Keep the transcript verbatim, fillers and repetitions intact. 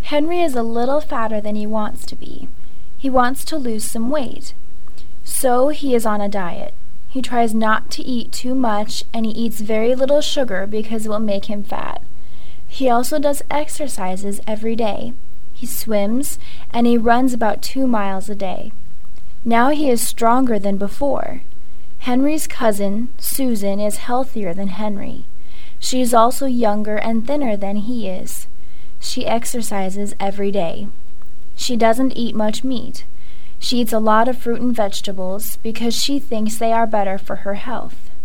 Henry is a little fatter than he wants to be. He wants to lose some weight. So he is on a diet. He tries not to eat too much, and he eats very little sugar because it will make him fat. He also does exercises every day. He swims, and he runs about two miles a day. Now he is stronger than before. Henry's cousin, Susan, is healthier than Henry. She is also younger and thinner than he is. She exercises every day. She doesn't eat much meat. She eats a lot of fruit and vegetables because she thinks they are better for her health.